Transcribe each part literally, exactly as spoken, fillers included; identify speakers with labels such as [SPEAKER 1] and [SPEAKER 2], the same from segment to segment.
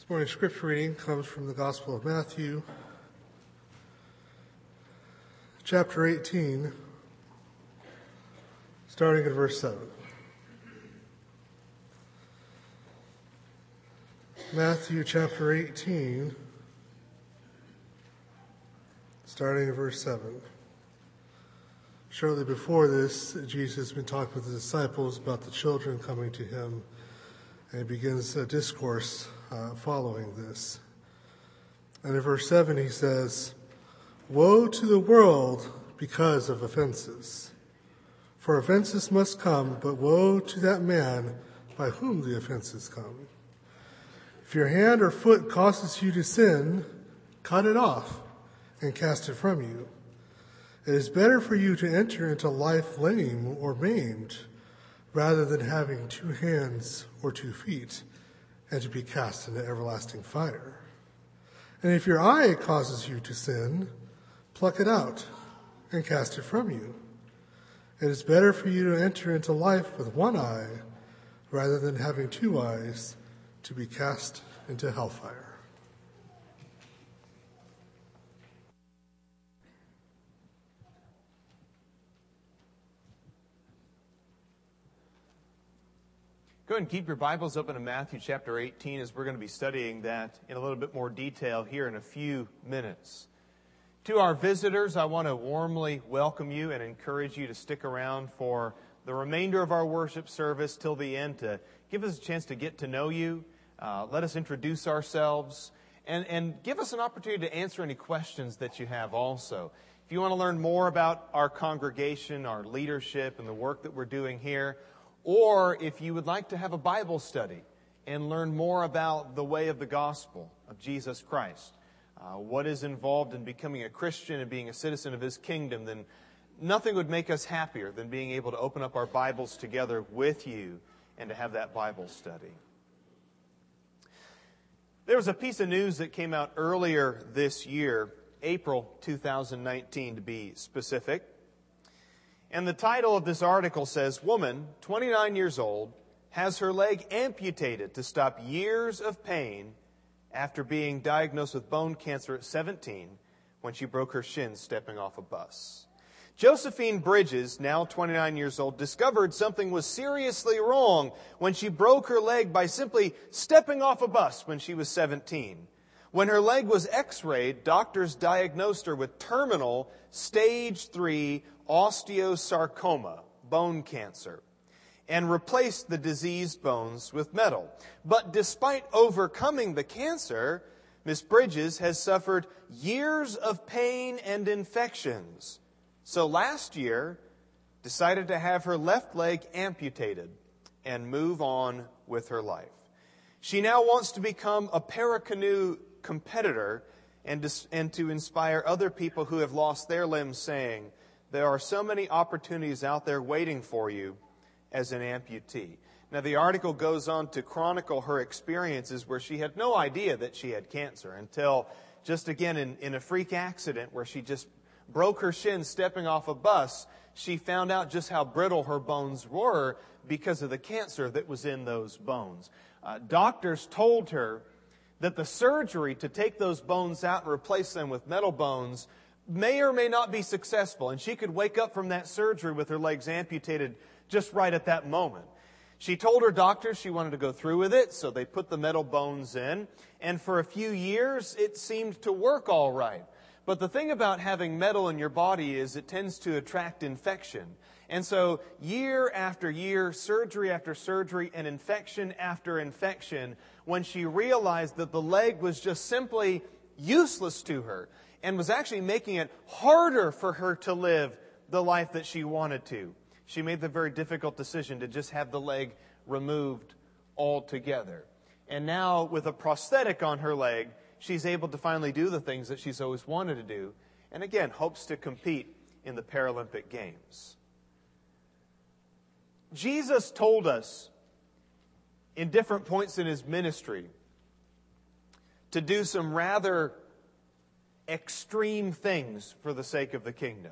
[SPEAKER 1] This morning's scripture reading comes from the Gospel of Matthew, chapter eighteen, starting at verse seven. Matthew chapter eighteen, starting at verse seven. Shortly before this, Jesus has been talking with his disciples about the children coming to him, and he begins a discourse uh, following this. And in verse seven he says, "Woe to the world because of offenses. For offenses must come, but woe to that man by whom the offenses come. If your hand or foot causes you to sin, cut it off and cast it from you. It is better for you to enter into life lame or maimed, rather than having two hands or two feet, and to be cast into everlasting fire. And if your eye causes you to sin, pluck it out and cast it from you. It is better for you to enter into life with one eye, rather than having two eyes, to be cast into hellfire."
[SPEAKER 2] Go ahead and keep your Bibles open to Matthew chapter eighteen, as we're going to be studying that in a little bit more detail here in a few minutes. To our visitors, I want to warmly welcome you and encourage you to stick around for the remainder of our worship service till the end to give us a chance to get to know you, uh, let us introduce ourselves, and, and give us an opportunity to answer any questions that you have also. If you want to learn more about our congregation, our leadership, and the work that we're doing here, or if you would like to have a Bible study and learn more about the way of the gospel of Jesus Christ, uh, what is involved in becoming a Christian and being a citizen of His kingdom, then nothing would make us happier than being able to open up our Bibles together with you and to have that Bible study. There was a piece of news that came out earlier this year, April two thousand nineteen to be specific. And the title of this article says, "Woman, twenty-nine years old, has her leg amputated to stop years of pain after being diagnosed with bone cancer at seventeen when she broke her shin stepping off a bus." Josephine Bridges, now twenty-nine years old, discovered something was seriously wrong when she broke her leg by simply stepping off a bus when she was seventeen. When her leg was x-rayed, doctors diagnosed her with terminal stage three osteosarcoma, bone cancer, and replaced the diseased bones with metal. But despite overcoming the cancer, Miss Bridges has suffered years of pain and infections. So last year, decided to have her left leg amputated and move on with her life. She now wants to become a paracanoe competitor and to, and to inspire other people who have lost their limbs, saying, "There are so many opportunities out there waiting for you as an amputee." Now, the article goes on to chronicle her experiences where she had no idea that she had cancer until just again in, in a freak accident where she just broke her shin stepping off a bus. She found out just how brittle her bones were because of the cancer that was in those bones. Uh, doctors told her that the surgery to take those bones out and replace them with metal bones may or may not be successful, and she could wake up from that surgery with her legs amputated just right at that moment. She told her doctors she wanted to go through with it, so they put the metal bones in, and for a few years it seemed to work all right. But the thing about having metal in your body is it tends to attract infection. And so year after year, surgery after surgery, and infection after infection, when she realized that the leg was just simply useless to her, and was actually making it harder for her to live the life that she wanted to, she made the very difficult decision to just have the leg removed altogether. And now, with a prosthetic on her leg, she's able to finally do the things that she's always wanted to do, and again, hopes to compete in the Paralympic Games. Jesus told us in different points in His ministry to do some rather extreme things for the sake of the kingdom.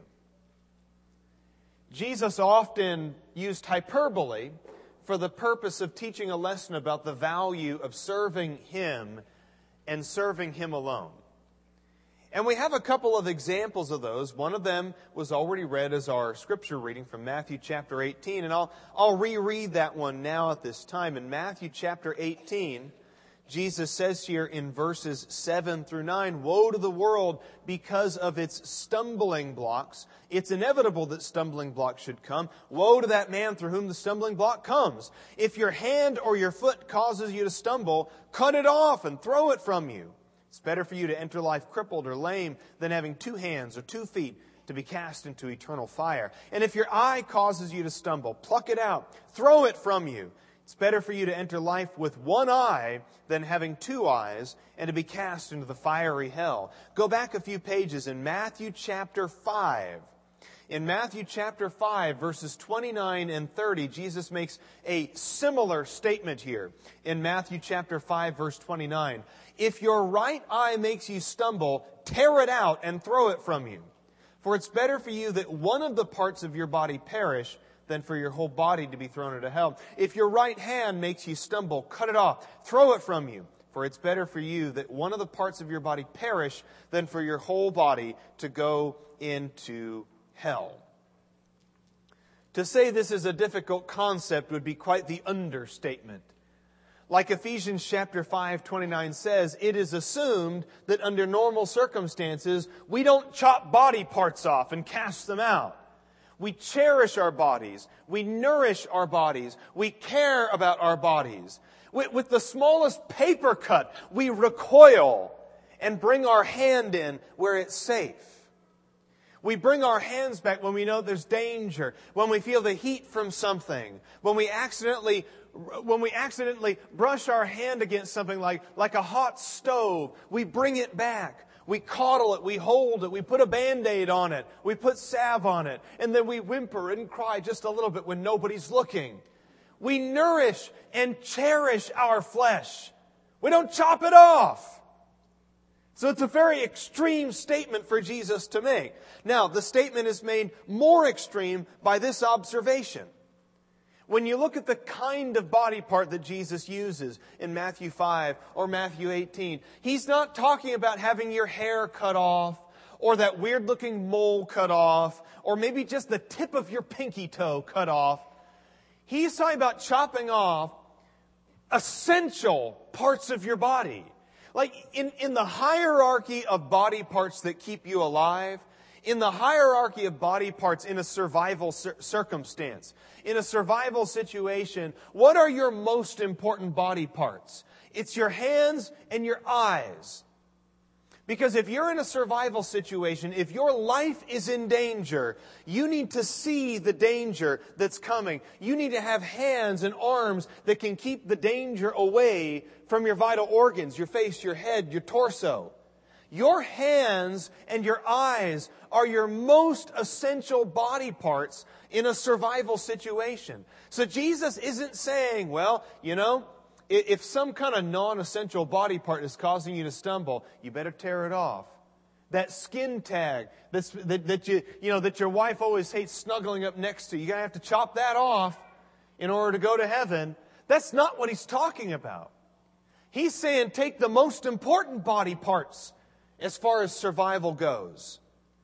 [SPEAKER 2] Jesus often used hyperbole for the purpose of teaching a lesson about the value of serving Him and serving Him alone. And we have a couple of examples of those. One of them was already read as our scripture reading from Matthew chapter eighteen. And I'll, I'll reread that one now at this time. In Matthew chapter eighteen, Jesus says here in verses seven through nine, "Woe to the world because of its stumbling blocks. It's inevitable that stumbling blocks should come. Woe to that man through whom the stumbling block comes. If your hand or your foot causes you to stumble, cut it off and throw it from you. It's better for you to enter life crippled or lame than having two hands or two feet to be cast into eternal fire. And if your eye causes you to stumble, pluck it out, throw it from you. It's better for you to enter life with one eye than having two eyes and to be cast into the fiery hell." Go back a few pages in Matthew chapter five. In Matthew chapter five, verses twenty-nine and thirty, Jesus makes a similar statement here. In Matthew chapter five, verse twenty-nine, "If your right eye makes you stumble, tear it out and throw it from you. For it's better for you that one of the parts of your body perish than for your whole body to be thrown into hell. If your right hand makes you stumble, cut it off, throw it from you. For it's better for you that one of the parts of your body perish than for your whole body to go into hell." To say this is a difficult concept would be quite the understatement. Like Ephesians chapter five, twenty-nine says, it is assumed that under normal circumstances, we don't chop body parts off and cast them out. We cherish our bodies. We nourish our bodies. We care about our bodies. With, with the smallest paper cut, we recoil and bring our hand in where it's safe. We bring our hands back when we know there's danger, when we feel the heat from something, when we accidentally when we accidentally brush our hand against something like, like a hot stove. We bring it back. We coddle it, we hold it, we put a Band-Aid on it, we put salve on it, and then we whimper and cry just a little bit when nobody's looking. We nourish and cherish our flesh. We don't chop it off. So it's a very extreme statement for Jesus to make. Now, the statement is made more extreme by this observation. When you look at the kind of body part that Jesus uses in Matthew five or Matthew eighteen, He's not talking about having your hair cut off or that weird-looking mole cut off or maybe just the tip of your pinky toe cut off. He's talking about chopping off essential parts of your body. Like in, in the hierarchy of body parts that keep you alive, in the hierarchy of body parts in a survival cir- circumstance, in a survival situation, what are your most important body parts? It's your hands and your eyes. Because if you're in a survival situation, if your life is in danger, you need to see the danger that's coming. You need to have hands and arms that can keep the danger away from your vital organs, your face, your head, your torso. Your hands and your eyes are your most essential body parts in a survival situation. So Jesus isn't saying, well, you know, if some kind of non-essential body part is causing you to stumble, you better tear it off. That skin tag that's, that, that you, you know, that your wife always hates snuggling up next to, you're going to have to chop that off in order to go to heaven. That's not what He's talking about. He's saying take the most important body parts as far as survival goes.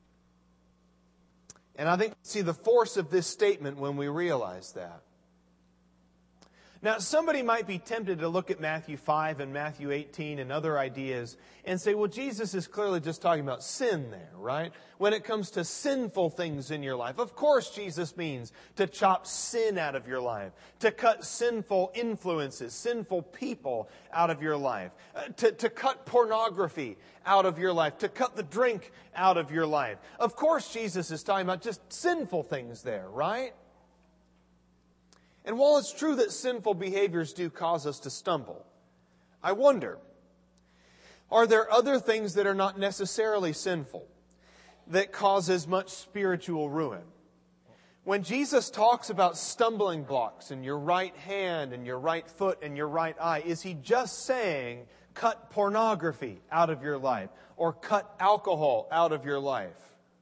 [SPEAKER 2] And I think we see the force of this statement when we realize that. Now, somebody might be tempted to look at Matthew five and Matthew eighteen and other ideas and say, well, Jesus is clearly just talking about sin there, right? When it comes to sinful things in your life, of course Jesus means to chop sin out of your life, to cut sinful influences, sinful people out of your life, uh, to, to cut pornography out of your life, to cut the drink out of your life. Of course Jesus is talking about just sinful things there, right? And while it's true that sinful behaviors do cause us to stumble, I wonder, are there other things that are not necessarily sinful that cause as much spiritual ruin? When Jesus talks about stumbling blocks in your right hand and your right foot and your right eye, is He just saying cut pornography out of your life or cut alcohol out of your life?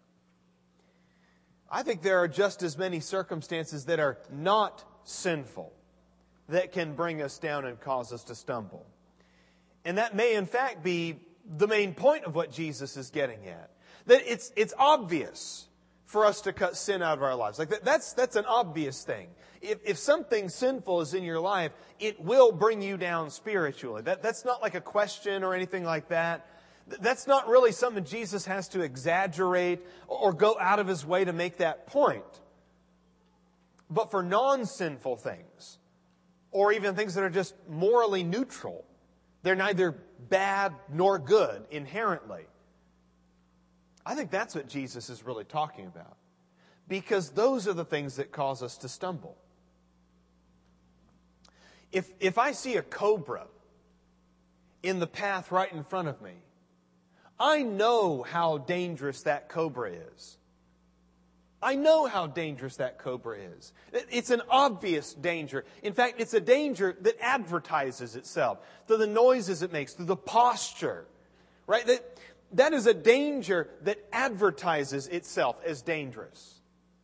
[SPEAKER 2] I think there are just as many circumstances that are not sinful that can bring us down and cause us to stumble. And that may in fact be the main point of what Jesus is getting at. That it's, it's obvious for us to cut sin out of our lives. Like that, that's, that's an obvious thing. If, if something sinful is in your life, it will bring you down spiritually. That, that's not like a question or anything like that. That's not really something Jesus has to exaggerate or go out of his way to make that point. But for non-sinful things, or even things that are just morally neutral, they're neither bad nor good inherently. I think that's what Jesus is really talking about. Because those are the things that cause us to stumble. If, if I see a cobra in the path right in front of me, I know how dangerous that cobra is. I know how dangerous that cobra is. It's an obvious danger. In fact, it's a danger that advertises itself through the noises it makes, through the posture. Right? That, that is a danger that advertises itself as dangerous.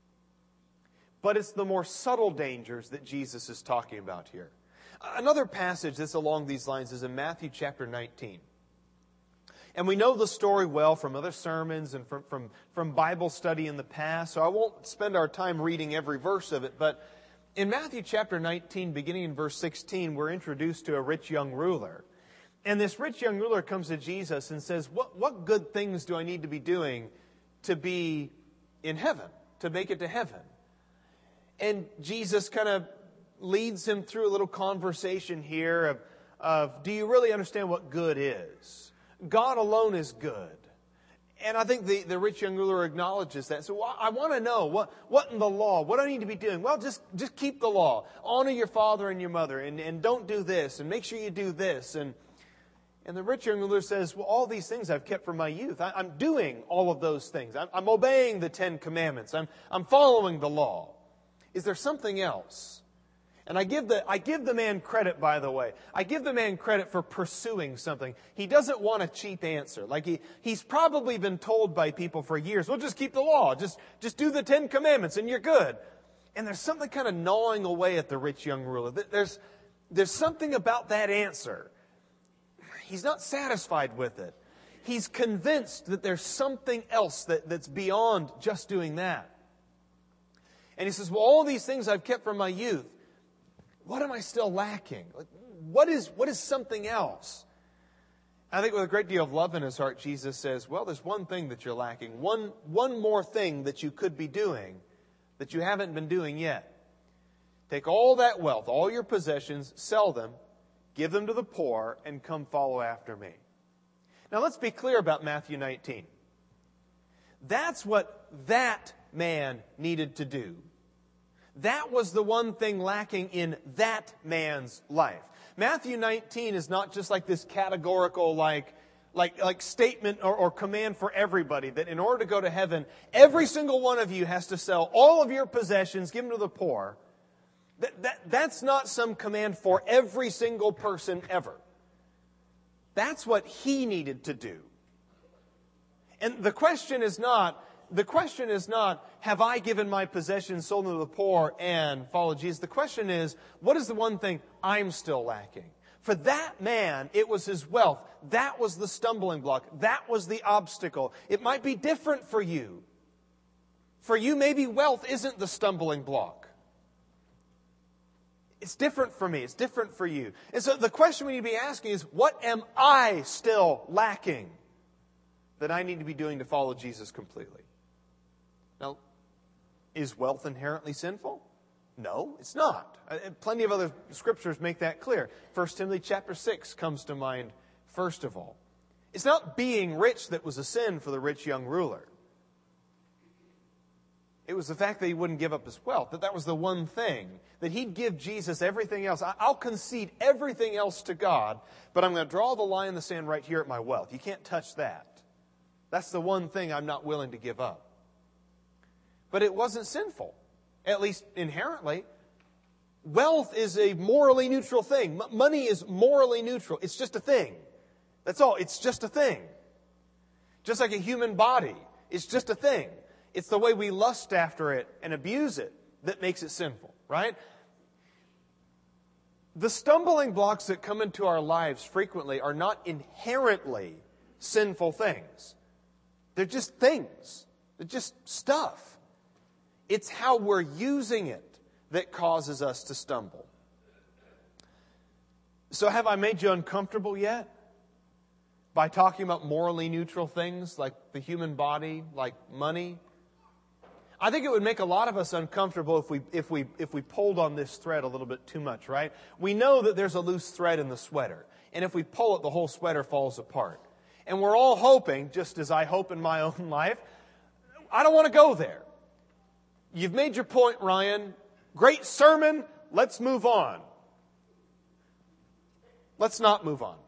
[SPEAKER 2] But it's the more subtle dangers that Jesus is talking about here. Another passage that's along these lines is in Matthew chapter nineteen. And we know the story well from other sermons and from, from, from Bible study in the past, so I won't spend our time reading every verse of it. But in Matthew chapter nineteen, beginning in verse sixteen, we're introduced to a rich young ruler. And this rich young ruler comes to Jesus and says, what, what good things do I need to be doing to be in heaven, to make it to heaven? And Jesus kind of leads him through a little conversation here of, of, do you really understand what good is? God alone is good. And I think the, the rich young ruler acknowledges that. So I want to know, what, what in the law? What do I need to be doing? Well, just, just keep the law. Honor your father and your mother. And, and don't do this. And make sure you do this. And, and the rich young ruler says, well, all these things I've kept from my youth. I, I'm doing all of those things. I'm, I'm obeying the Ten Commandments. I'm, I'm following the law. Is there something else? And I give the I give the man credit, by the way. I give the man credit for pursuing something. He doesn't want a cheap answer. Like he, he's probably been told by people for years, well, just keep the law. Just, just do the Ten Commandments and you're good. And there's something kind of gnawing away at the rich young ruler. There's, there's something about that answer. He's not satisfied with it. He's convinced that there's something else that, that's beyond just doing that. And he says, well, all these things I've kept from my youth. What am I still lacking? Like, what is, what is something else? I think with a great deal of love in his heart, Jesus says, well, there's one thing that you're lacking. One, one more thing that you could be doing that you haven't been doing yet. Take all that wealth, all your possessions, sell them, give them to the poor, and come follow after me. Now let's be clear about Matthew nineteen. That's what that man needed to do. That was the one thing lacking in that man's life. Matthew nineteen is not just like this categorical, like, like, like statement or, or command for everybody that in order to go to heaven, every single one of you has to sell all of your possessions, give them to the poor. That, that, that's not some command for every single person ever. That's what he needed to do. And the question is not, The question is not, have I given my possessions, sold them to the poor, and followed Jesus? The question is, what is the one thing I'm still lacking? For that man, it was his wealth. That was the stumbling block. That was the obstacle. It might be different for you. For you, maybe wealth isn't the stumbling block. It's different for me. It's different for you. And so the question we need to be asking is, what am I still lacking that I need to be doing to follow Jesus completely? Now, is wealth inherently sinful? No, it's not. Plenty of other scriptures make that clear. First Timothy chapter six comes to mind first of all. It's not being rich that was a sin for the rich young ruler. It was the fact that he wouldn't give up his wealth, that that was the one thing, that he'd give Jesus everything else. I'll concede everything else to God, but I'm going to draw the line in the sand right here at my wealth. You can't touch that. That's the one thing I'm not willing to give up. But it wasn't sinful, at least inherently. Wealth is a morally neutral thing. M- money is morally neutral. It's just a thing. That's all. It's just a thing. Just like a human body. It's just a thing. It's the way we lust after it and abuse it that makes it sinful, right? The stumbling blocks that come into our lives frequently are not inherently sinful things. They're just things. They're just stuff. It's how we're using it that causes us to stumble. So have I made you uncomfortable yet? By talking about morally neutral things like the human body, like money? I think it would make a lot of us uncomfortable if we if we if we pulled on this thread a little bit too much, right? We know that there's a loose thread in the sweater, and if we pull it, the whole sweater falls apart. And we're all hoping, just as I hope in my own life, I don't want to go there. You've made your point, Ryan. Great sermon. Let's move on. Let's not move on.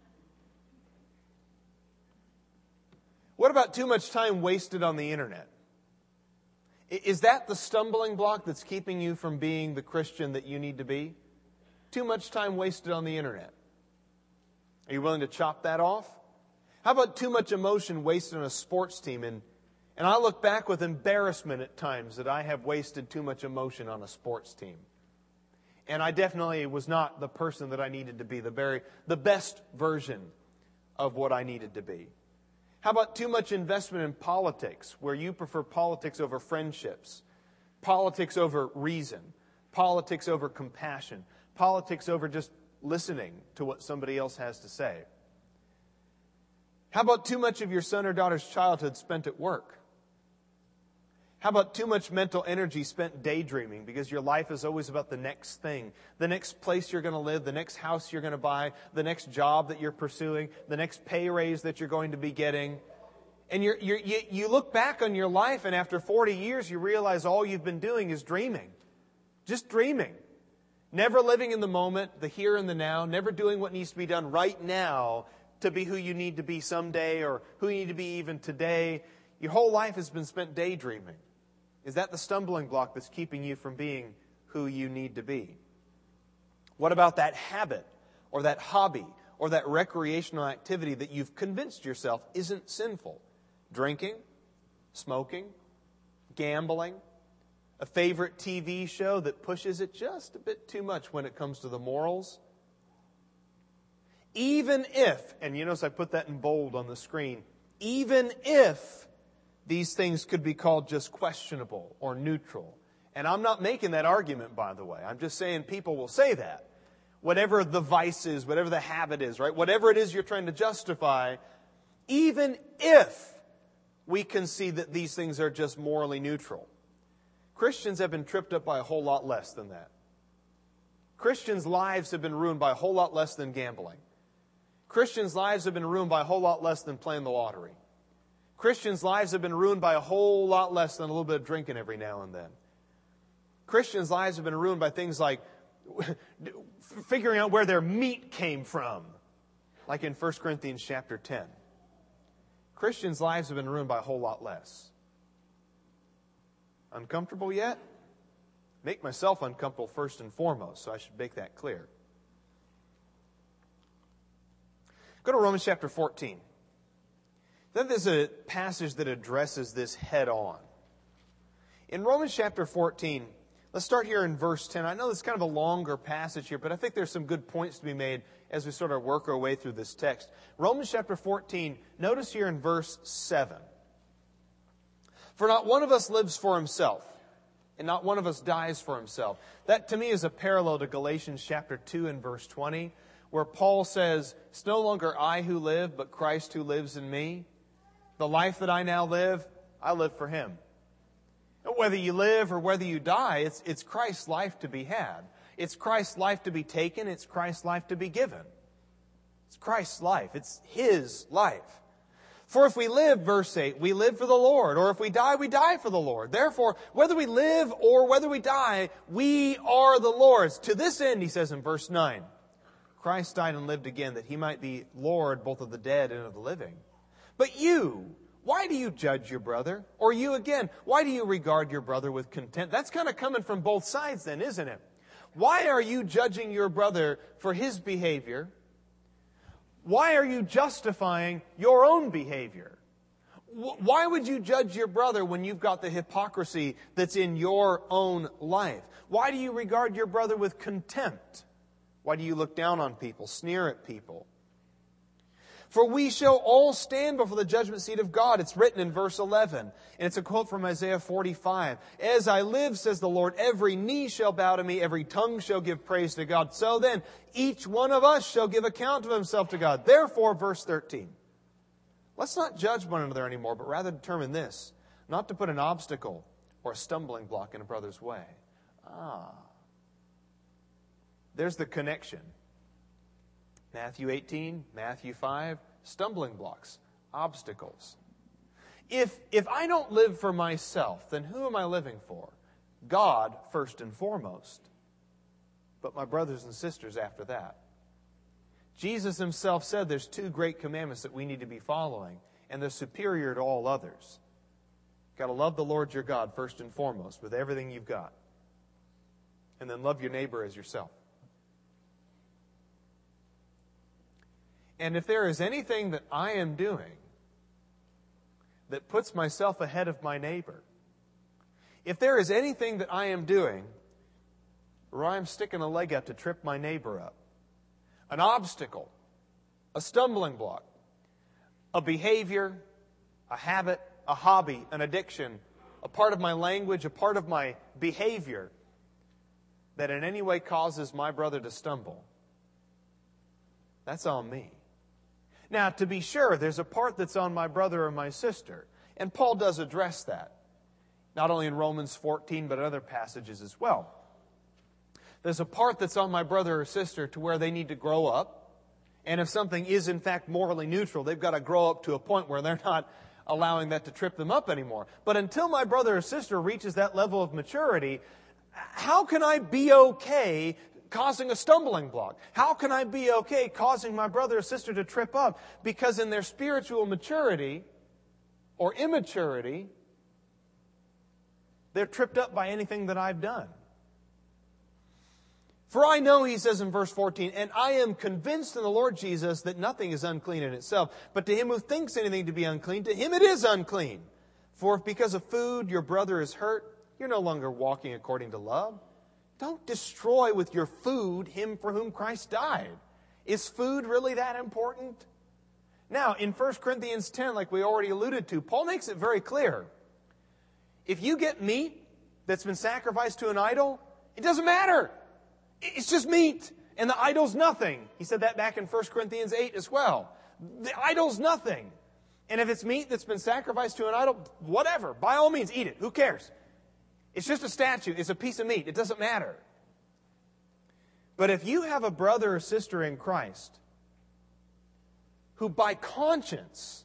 [SPEAKER 2] What about too much time wasted on the internet? Is that the stumbling block that's keeping you from being the Christian that you need to be? Too much time wasted on the internet. Are you willing to chop that off? How about too much emotion wasted on a sports team? And, and I look back with embarrassment at times that I have wasted too much emotion on a sports team. And I definitely was not the person that I needed to be, the very, the best version of what I needed to be. How about too much investment in politics, where you prefer politics over friendships, politics over reason, politics over compassion, politics over just listening to what somebody else has to say? How about too much of your son or daughter's childhood spent at work? How about too much mental energy spent daydreaming because your life is always about the next thing, the next place you're going to live, the next house you're going to buy, the next job that you're pursuing, the next pay raise that you're going to be getting. And you're, you're, you you look back on your life, and after forty years, you realize all you've been doing is dreaming. Just dreaming. Never living in the moment, the here and the now, never doing what needs to be done right now to be who you need to be someday or who you need to be even today. Your whole life has been spent daydreaming. Is that the stumbling block that's keeping you from being who you need to be? What about that habit or that hobby or that recreational activity that you've convinced yourself isn't sinful? Drinking, smoking, gambling, a favorite T V show that pushes it just a bit too much when it comes to the morals? Even if, and you notice I put that in bold on the screen, even if these things could be called just questionable or neutral. And I'm not making that argument, by the way. I'm just saying people will say that. Whatever the vice is, whatever the habit is, right? Whatever it is you're trying to justify, even if we can see that these things are just morally neutral. Christians have been tripped up by a whole lot less than that. Christians' lives have been ruined by a whole lot less than gambling. Christians' lives have been ruined by a whole lot less than playing the lottery. Christians' lives have been ruined by a whole lot less than a little bit of drinking every now and then. Christians' lives have been ruined by things like figuring out where their meat came from, like in First Corinthians chapter ten. Christians' lives have been ruined by a whole lot less. Uncomfortable yet? Make myself uncomfortable first and foremost, so I should make that clear. Go to Romans chapter fourteen. Then there's a passage that addresses this head on. In Romans chapter fourteen, let's start here in verse ten. I know it's kind of a longer passage here, but I think there's some good points to be made as we sort of work our way through this text. Romans chapter fourteen, notice here in verse seven. For not one of us lives for himself, and not one of us dies for himself. That to me is a parallel to Galatians chapter two and verse twenty, where Paul says, it's no longer I who live, but Christ who lives in me. The life that I now live, I live for him. Whether you live or whether you die, it's, it's Christ's life to be had. It's Christ's life to be taken. It's Christ's life to be given. It's Christ's life. It's his life. For if we live, verse eight, we live for the Lord. Or if we die, we die for the Lord. Therefore, whether we live or whether we die, we are the Lord's. To this end, he says in verse nine, Christ died and lived again that he might be Lord both of the dead and of the living. But you, why do you judge your brother? Or you again, why do you regard your brother with contempt? That's kind of coming from both sides then, isn't it? Why are you judging your brother for his behavior? Why are you justifying your own behavior? Why would you judge your brother when you've got the hypocrisy that's in your own life? Why do you regard your brother with contempt? Why do you look down on people, sneer at people? For we shall all stand before the judgment seat of God. It's written in verse eleven. And it's a quote from Isaiah forty-five. As I live, says the Lord, every knee shall bow to me, every tongue shall give praise to God. So then, each one of us shall give account of himself to God. Therefore, verse thirteen. Let's not judge one another anymore, but rather determine this, not to put an obstacle or a stumbling block in a brother's way. Ah. There's the connection. Matthew eighteen, Matthew five, stumbling blocks, obstacles. If, if I don't live for myself, then who am I living for? God first and foremost. But my brothers and sisters after that. Jesus himself said there's two great commandments that we need to be following, and they're superior to all others. You've got to love the Lord your God first and foremost with everything you've got. And then love your neighbor as yourself. And if there is anything that I am doing that puts myself ahead of my neighbor, if there is anything that I am doing where I'm sticking a leg up to trip my neighbor up, an obstacle, a stumbling block, a behavior, a habit, a hobby, an addiction, a part of my language, a part of my behavior that in any way causes my brother to stumble, that's on me. Now, to be sure, there's a part that's on my brother or my sister. And Paul does address that. Not only in Romans fourteen, but other passages as well. There's a part that's on my brother or sister to where they need to grow up. And if something is in fact morally neutral, they've got to grow up to a point where they're not allowing that to trip them up anymore. But until my brother or sister reaches that level of maturity, how can I be okay causing a stumbling block? How can I be okay causing my brother or sister to trip up? Because in their spiritual maturity or immaturity, they're tripped up by anything that I've done. For I know, he says in verse fourteen, and I am convinced in the Lord Jesus that nothing is unclean in itself. But to him who thinks anything to be unclean, to him it is unclean. For if because of food your brother is hurt, you're no longer walking according to love. Don't destroy with your food him for whom Christ died. Is food really that important? Now, in First Corinthians ten, like we already alluded to, Paul makes it very clear. If you get meat that's been sacrificed to an idol, it doesn't matter. It's just meat. And the idol's nothing. He said that back in First Corinthians eight as well. The idol's nothing. And if it's meat that's been sacrificed to an idol, whatever. By all means, eat it. Who cares? It's just a statue. It's a piece of meat. It doesn't matter. But if you have a brother or sister in Christ who by conscience,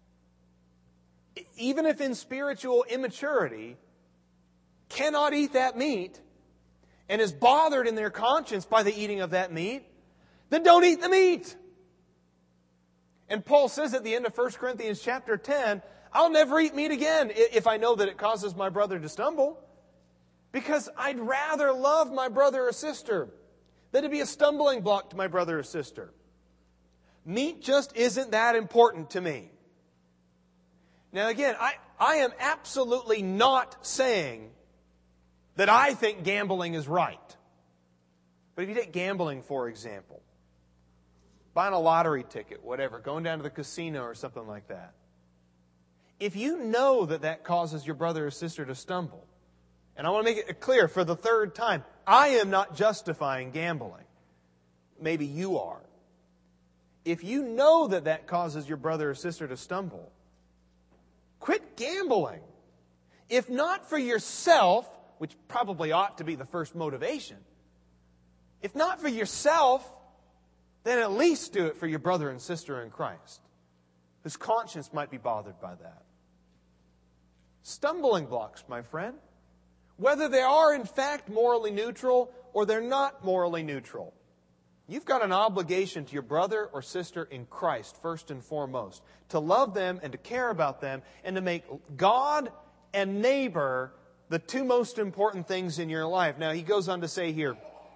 [SPEAKER 2] even if in spiritual immaturity, cannot eat that meat and is bothered in their conscience by the eating of that meat, then don't eat the meat. And Paul says at the end of First Corinthians chapter ten, I'll never eat meat again if I know that it causes my brother to stumble. Because I'd rather love my brother or sister than to be a stumbling block to my brother or sister. Meat just isn't that important to me. Now again, I, I am absolutely not saying that I think gambling is right. But if you take gambling, for example, buying a lottery ticket, whatever, going down to the casino or something like that. If you know that that causes your brother or sister to stumble, and I want to make it clear for the third time, I am not justifying gambling. Maybe you are. If you know that that causes your brother or sister to stumble, quit gambling. If not for yourself, which probably ought to be the first motivation, if not for yourself, then at least do it for your brother and sister in Christ, whose conscience might be bothered by that. Stumbling blocks, my friend. Whether they are in fact morally neutral or they're not morally neutral, you've got an obligation to your brother or sister in Christ, first and foremost, to love them and to care about them and to make God and neighbor the two most important things in your life. Now, he goes on to say here,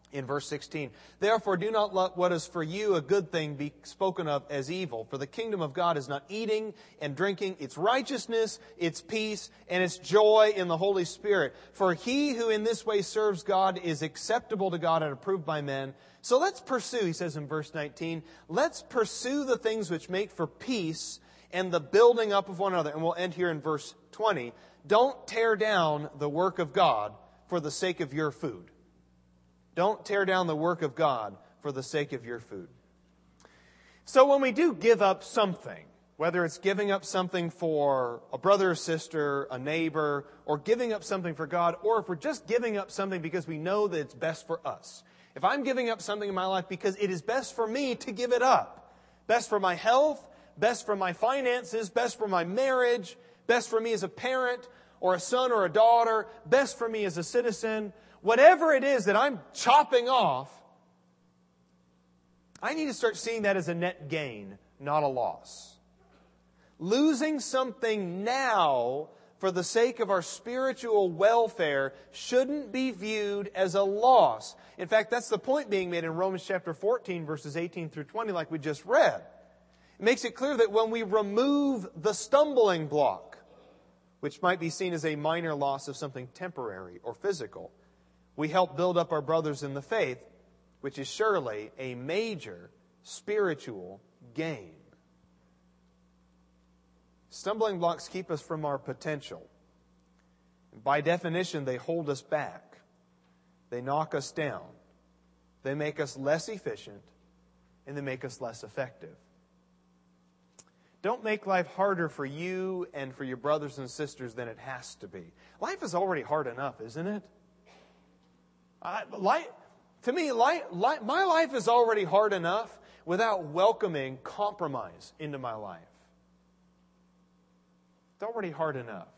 [SPEAKER 2] In verse sixteen, therefore do not let what is for you a good thing be spoken of as evil. For the kingdom of God is not eating and drinking. It's righteousness, it's peace, and it's joy in the Holy Spirit. For he who in this way serves God is acceptable to God and approved by men. So let's pursue, he says in verse nineteen, let's pursue the things which make for peace and the building up of one another. And we'll end here in verse twenty. Don't tear down the work of God for the sake of your food. Don't tear down the work of God for the sake of your food. So when we do give up something, whether it's giving up something for a brother or sister, a neighbor, or giving up something for God, or if we're just giving up something because we know that it's best for us. If I'm giving up something in my life because it is best for me to give it up, best for my health, best for my finances, best for my marriage, best for me as a parent or a son or a daughter, best for me as a citizen, whatever it is that I'm chopping off, I need to start seeing that as a net gain, not a loss. Losing something now for the sake of our spiritual welfare shouldn't be viewed as a loss. In fact, that's the point being made in Romans chapter fourteen, verses eighteen through twenty, like we just read. It makes it clear that when we remove the stumbling block, which might be seen as a minor loss of something temporary or physical, we help build up our brothers in the faith, which is surely a major spiritual gain. Stumbling blocks keep us from our potential. By definition, they hold us back. They knock us down. They make us less efficient, and they make us less effective. Don't make life harder for you and for your brothers and sisters than it has to be. Life is already hard enough, isn't it? I, life, to me, life, life, my life is already hard enough without welcoming compromise into my life. It's already hard enough.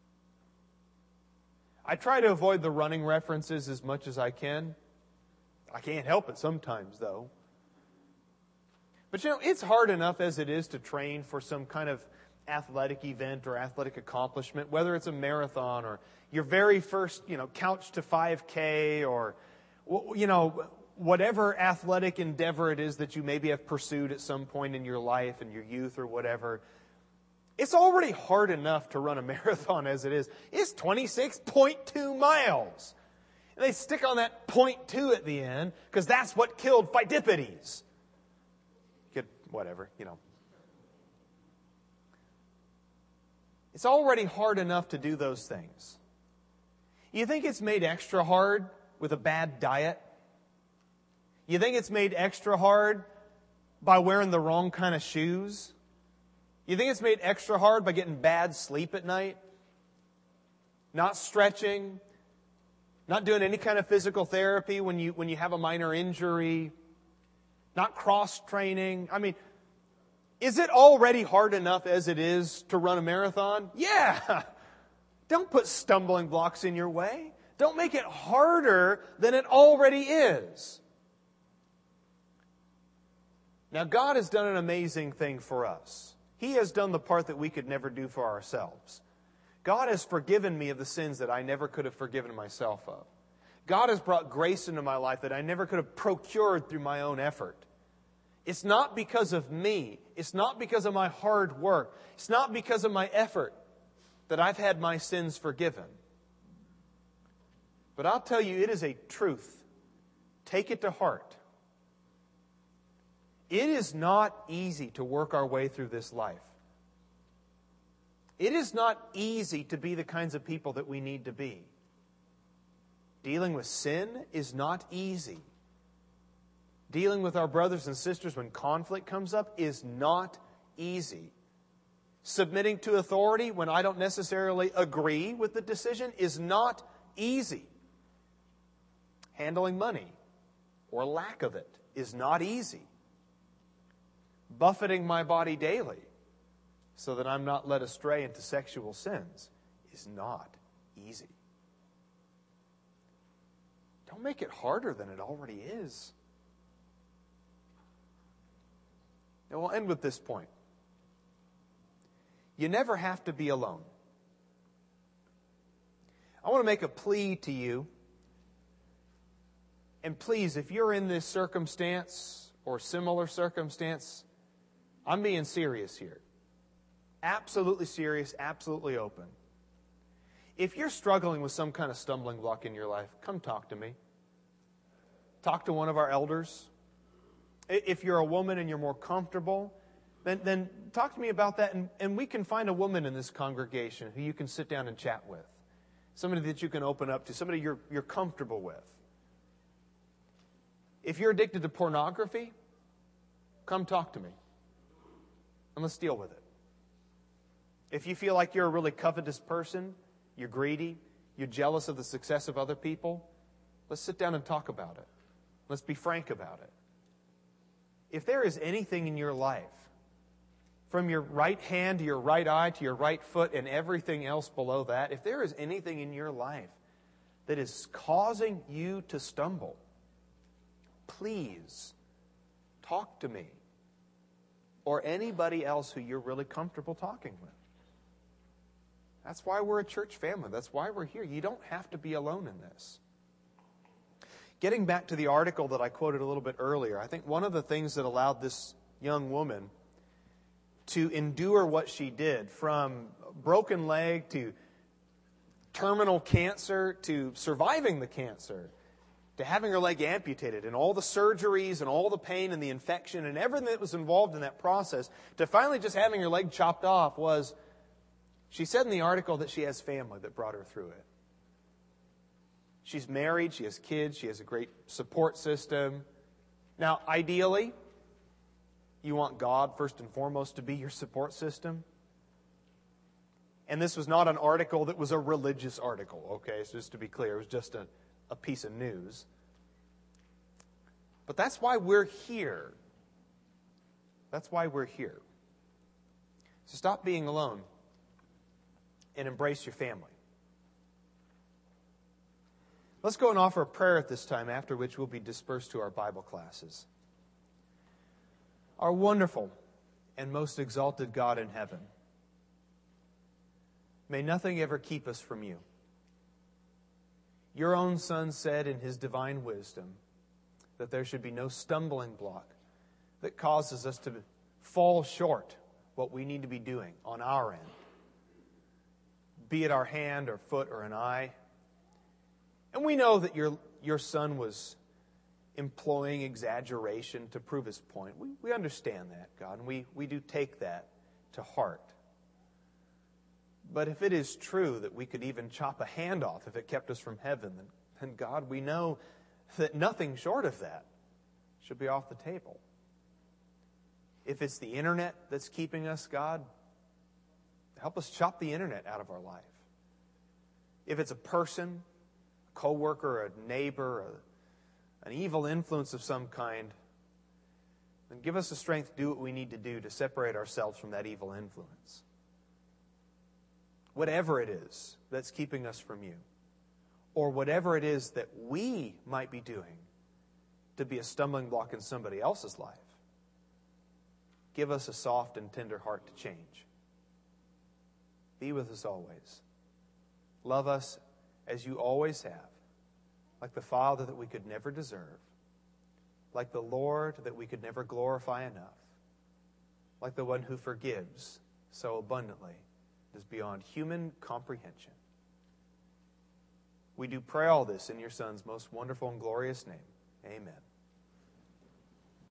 [SPEAKER 2] I try to avoid the running references as much as I can. I can't help it sometimes, though. But you know, it's hard enough as it is to train for some kind of athletic event or athletic accomplishment, whether it's a marathon or your very first, you know, couch to five K or, you know, whatever athletic endeavor it is that you maybe have pursued at some point in your life, in your youth or whatever. It's already hard enough to run a marathon as it is. It's twenty-six point two miles. And they stick on that point two at the end because that's what killed Pheidippides. You could, whatever, you know. It's already hard enough to do those things. You think it's made extra hard with a bad diet? You think it's made extra hard by wearing the wrong kind of shoes? You think it's made extra hard by getting bad sleep at night? Not stretching? Not doing any kind of physical therapy when you when you have a minor injury? Not cross-training? I mean, is it already hard enough as it is to run a marathon? Yeah! Don't put stumbling blocks in your way. Don't make it harder than it already is. Now, God has done an amazing thing for us. He has done the part that we could never do for ourselves. God has forgiven me of the sins that I never could have forgiven myself of. God has brought grace into my life that I never could have procured through my own effort. It's not because of me. It's not because of my hard work. It's not because of my effort that I've had my sins forgiven. But I'll tell you, it is a truth. Take it to heart. It is not easy to work our way through this life. It is not easy to be the kinds of people that we need to be. Dealing with sin is not easy. Dealing with our brothers and sisters when conflict comes up is not easy. Submitting to authority when I don't necessarily agree with the decision is not easy. Handling money, or lack of it, is not easy. Buffeting my body daily so that I'm not led astray into sexual sins is not easy. Don't make it harder than it already is. Now we'll end with this point. You never have to be alone. I want to make a plea to you And please, if you're in this circumstance or similar circumstance, I'm being serious here. Absolutely serious, absolutely open. If you're struggling with some kind of stumbling block in your life, come talk to me. Talk to one of our elders. If you're a woman and you're more comfortable, then, then talk to me about that, and, and we can find a woman in this congregation who you can sit down and chat with. Somebody that you can open up to, somebody you're, you're comfortable with. If you're addicted to pornography, come talk to me, and let's deal with it. If you feel like you're a really covetous person, you're greedy, you're jealous of the success of other people, let's sit down and talk about it. Let's be frank about it. If there is anything in your life, from your right hand to your right eye to your right foot and everything else below that, if there is anything in your life that is causing you to stumble, please talk to me or anybody else who you're really comfortable talking with. That's why we're a church family. That's why we're here. You don't have to be alone in this. Getting back to the article that I quoted a little bit earlier, I think one of the things that allowed this young woman to endure what she did, from broken leg to terminal cancer to surviving the cancer, to having her leg amputated and all the surgeries and all the pain and the infection and everything that was involved in that process, to finally just having her leg chopped off, was, she said in the article that she has family that brought her through it. She's married, she has kids, she has a great support system. Now, ideally, you want God first and foremost to be your support system. And this was not an article that was a religious article, okay? So just to be clear, it was just a, a piece of news. But that's why we're here. That's why we're here. So stop being alone and embrace your family. Let's go and offer a prayer at this time, after which we'll be dispersed to our Bible classes. Our wonderful and most exalted God in heaven, may nothing ever keep us from you. Your own Son said in His divine wisdom that there should be no stumbling block that causes us to fall short what we need to be doing on our end, be it our hand or foot or an eye. And we know that your, your Son was employing exaggeration to prove His point. We, we understand that, God, and we, we do take that to heart. But if it is true that we could even chop a hand off if it kept us from heaven, then, then God, we know that nothing short of that should be off the table. If it's the internet that's keeping us, God, help us chop the internet out of our life. If it's a person, a coworker, a neighbor, a, an evil influence of some kind, then give us the strength to do what we need to do to separate ourselves from that evil influence. Whatever it is that's keeping us from you, or whatever it is that we might be doing to be a stumbling block in somebody else's life, give us a soft and tender heart to change. Be with us always. Love us as you always have, like the Father that we could never deserve, like the Lord that we could never glorify enough, like the one who forgives so abundantly it is beyond human comprehension. We do pray all this in your Son's most wonderful and glorious name. Amen.